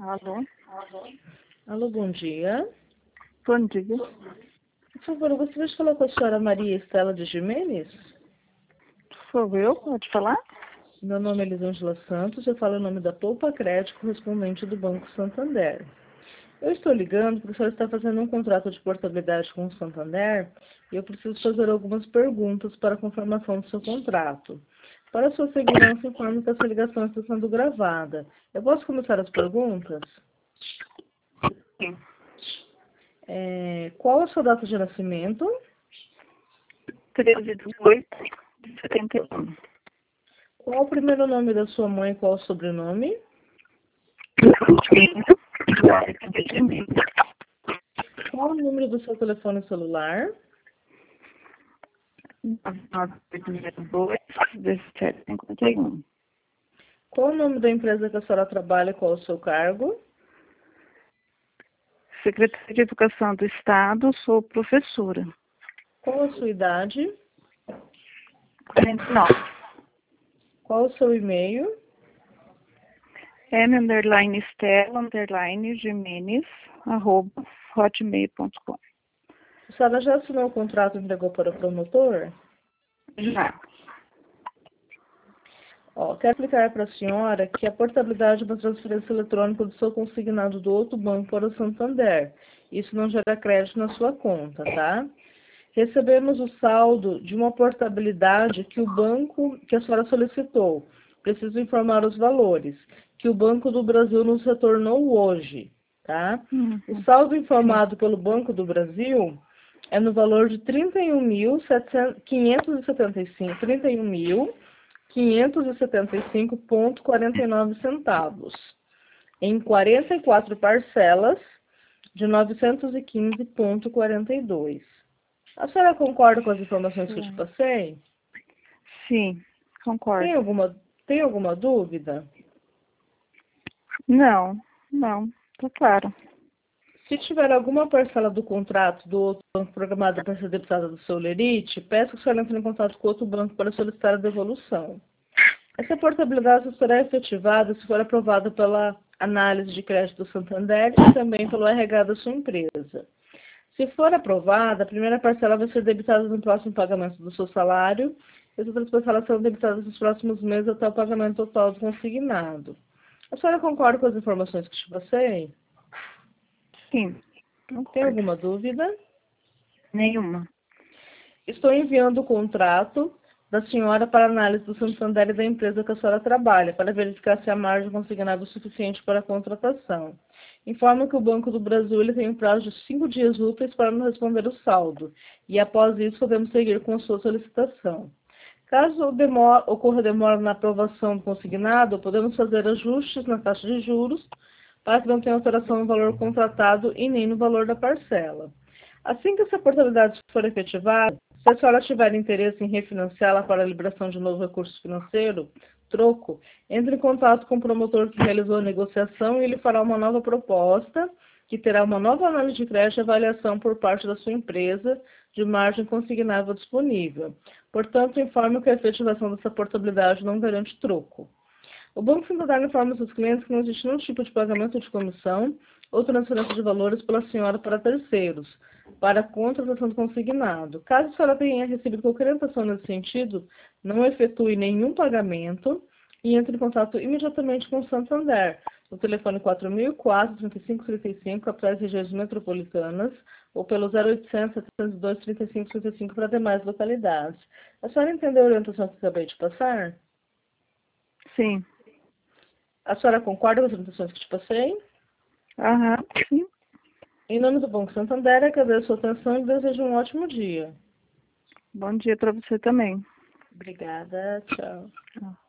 Alô? Alô, bom dia. Bom dia. Por favor, eu gostaria de falar com a senhora Maria Estela de Jimenez. Sou eu? Pode falar? Meu nome é Elisângela Santos, eu falo em nome da Poupa Crédito, correspondente do Banco Santander. Eu estou ligando porque a senhora está fazendo um contrato de portabilidade com o Santander e eu preciso fazer algumas perguntas para a confirmação do seu contrato. Para a sua segurança, informo que essa ligação está sendo gravada. Eu posso começar as perguntas? Sim. Qual a sua data de nascimento? 13 de 8 de 71. Qual o primeiro nome da sua mãe e qual o sobrenome? Qual o número do seu telefone celular? 1751. Qual o nome da empresa que a senhora trabalha e qual o seu cargo? Secretaria de Educação do Estado, sou professora. Qual a sua idade? 49. Qual o seu e-mail? m_Jimenez@hotmail.com. A senhora já assinou o contrato e entregou para o promotor? Já. Quero explicar para a senhora que a portabilidade é uma transferência eletrônica do seu consignado do outro banco para o Santander. Isso não gera crédito na sua conta, tá? Recebemos o saldo de uma portabilidade que a senhora solicitou. Preciso informar os valores, que o Banco do Brasil nos retornou hoje, tá? O saldo informado pelo Banco do Brasil é no valor de 31.575,49 centavos, em 44 parcelas de 915,42. A senhora concorda com as informações que eu te passei? Sim, concordo. Tem alguma dúvida? Não, tá claro. Se tiver alguma parcela do contrato do outro banco programada para ser debitada do seu lerite, peço que a senhora entre em contato com outro banco para solicitar a devolução. Essa portabilidade só será efetivada se for aprovada pela análise de crédito do Santander e também pelo RH da sua empresa. Se for aprovada, a primeira parcela vai ser debitada no próximo pagamento do seu salário e as outras parcelas serão debitadas nos próximos meses até o pagamento total do consignado. A senhora concorda com as informações que te passei? Sim, Tem concordo. alguma dúvida? Nenhuma. Estou enviando o contrato da senhora para análise do Santander e da empresa que a senhora trabalha, para verificar se a margem consignada é suficiente para a contratação. Informo que o Banco do Brasil ele tem um prazo de 5 dias úteis para nos responder o saldo, e após isso podemos seguir com a sua solicitação. Caso ocorra demora na aprovação do consignado, podemos fazer ajustes na taxa de juros para que não tenha alteração no valor contratado e nem no valor da parcela. Assim que essa portabilidade for efetivada, se a senhora tiver interesse em refinanciá-la para a liberação de novo recurso financeiro, troco, entre em contato com o promotor que realizou a negociação e ele fará uma nova proposta, que terá uma nova análise de crédito e avaliação por parte da sua empresa de margem consignável disponível. Portanto, informo que a efetivação dessa portabilidade não garante troco. O Banco Santander informa seus clientes que não existe nenhum tipo de pagamento de comissão ou transferência de valores pela senhora para terceiros, para a contratação do consignado. Caso a senhora tenha recebido qualquer orientação nesse sentido, não efetue nenhum pagamento e entre em contato imediatamente com o Santander, no telefone 4004-3535, após regiões metropolitanas, ou pelo 0800-702-3535 para demais localidades. A senhora entendeu a orientação que eu acabei de passar? Sim. A senhora concorda com as orientações que te passei? Sim. Em nome do Banco Santander, agradeço a sua atenção e desejo um ótimo dia. Bom dia para você também. Obrigada, tchau. Tchau.